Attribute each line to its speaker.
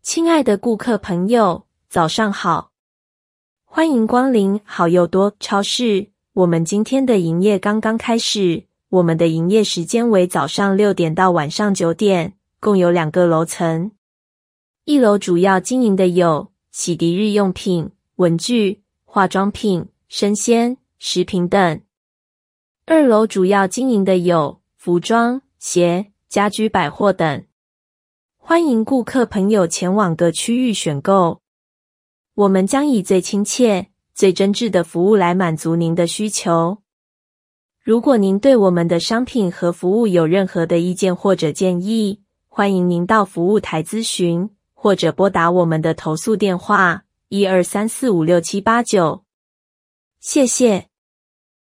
Speaker 1: 亲爱的顾客朋友，早上好！欢迎光临好又多超市。我们今天的营业刚刚开始，我们的营业时间为早上6点到晚上9点，共有2个楼层。1楼主要经营的有洗涤日用品、文具、化妆品、生鲜、食品等。2楼主要经营的有服装、鞋、家居百货等。欢迎顾客朋友前往各区域选购，我们将以最亲切、最真挚的服务来满足您的需求。如果您对我们的商品和服务有任何的意见或者建议，欢迎您到服务台咨询，或者拨打我们的投诉电话1234568789。谢谢。